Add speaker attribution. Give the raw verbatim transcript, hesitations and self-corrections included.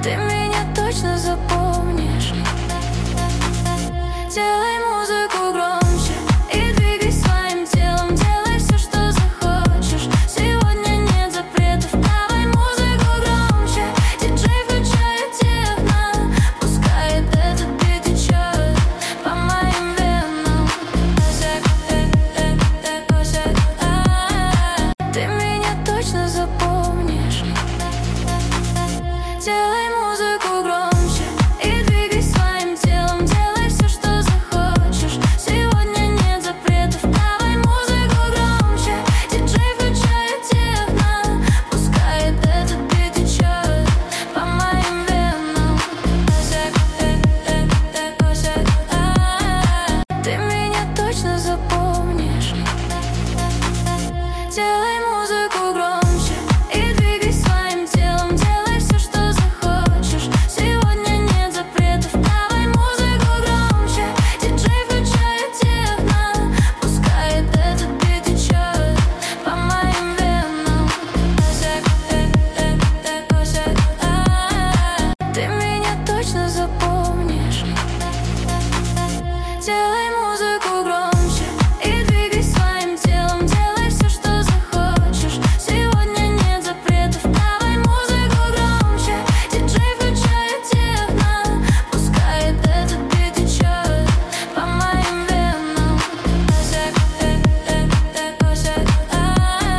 Speaker 1: Ты меня точно запомнишь. Делай музыку громче и двигай своим телом. Делай все, что захочешь. Сегодня нет запретов. Давай музыку громче. Диджей включает техно. Пускай этот бит течет по моим венам. Ты меня точно запомнишь. Делай музыку громче и двигай своим телом. Делай все, что захочешь. Сегодня нет запретов. Давай музыку громче. Диджей включает техно. Пускай этот бит течет по моим венам. Ты меня точно запомнишь. Делай музыку громче и двигай своим телом. Делай все, что захочешь. Сегодня нет запретов. Давай музыку громче. Диджей включает техно. Пускай этот бит течет по моим венам. Ты меня точно запомнишь. Делай